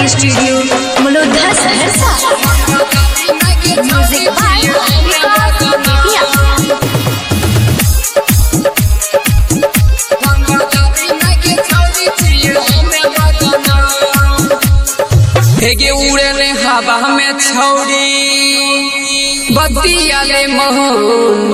Recording studio Malodha Saharsa. Music by Vikas Bettiah. हेगे उड़े ले हवा में छौड़ी बत्तिया ले मोहन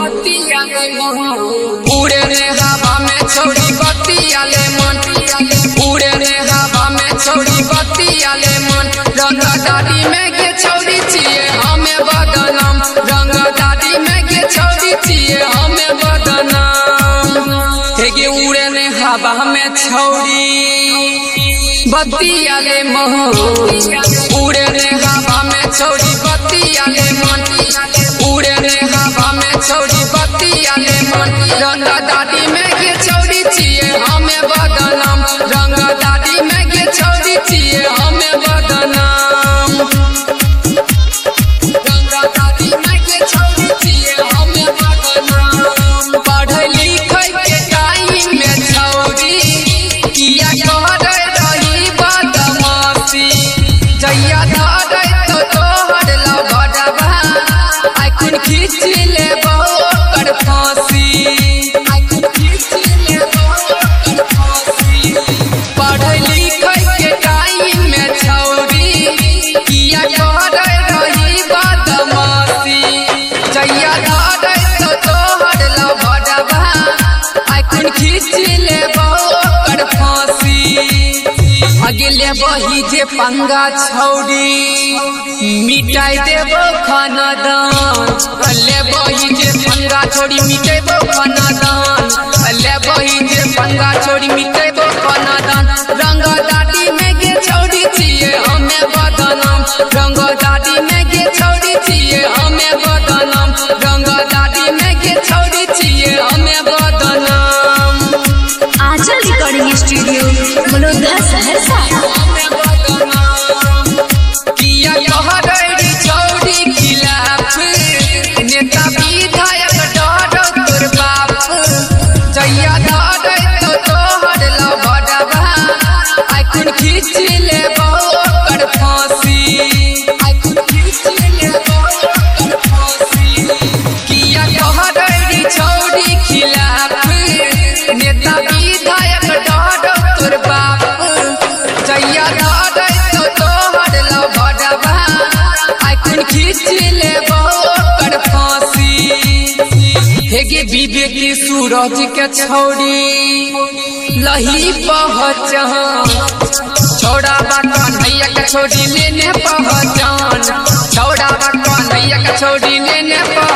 उड़े ले हवा में छौड़ी बत्तिया ले मन उड़े ले हवा में छौड़ी बत्तिया ले मन रंग दाढ़ी में के छौड़ी छिए हमें बदनाम रंग दाढ़ी में के छौड़ी छिए हमें बदनाम हेगे उड़े ले हवा में छौड़ी बत्तिया ले मोहन उड़े रे हवा में छौड़ी बत्तिया ले मन उड़े रे हवा में छौड़ी बत्तिया ले मन रंग दाढ़ी में के छौड़ी छिए हमें बदनाम रंग दाढ़ी में के छौड़ी छिए हमें बदनाम रंग दाढ़ी में के छौड़ी छिए हमें बदनाम पढ़ लिख के टाइम में छौड़ी किया कहरे जैया धरे तो तोहर लबड़बा आखिर खींच ले कर फांसी पढ़ लिख के टाइम में छौड़ी किया करे रही बदमाशी जैया धरे तो तोहर लबड़बा आखिर खींच ले कर फांसी अगले बही जे पंगा छौड़ी मिटाई देबो खानदान अल्ले बही जे पंगा छोड़ी मिटेबो खानदान अल्ले बही जे पंगा छोड़ी मिटेबो खानदान रंग दाढ़ी में के छौड़ी छिए हमें बदनाम रंग दाढ़ी में के छौड़ी छिए हमें बदनाम रंग दाढ़ी में के छौड़ी छिए हमें बदनाम। Aanchal recording studio Malodha Saharsa. किया कहरे छौड़ी खिलाफ नेता विधायक डरो तोर बाप जैया धरे तो तोहर लबड़बा आखिर खींच ले कर फांसी किया कहरे छौड़ी खिलाफ नेता विधायक डरो तोर बाप जैया धरे तो तोहर लबड़बा आखिर खींच ले कर फांसी हेगे विवेक सूरज के छौड़ी लही पहचान छौड़ा बा कन्हैया के छौड़ी लेने पहचान छौड़ा बा कन्हैया के छौड़ी लेने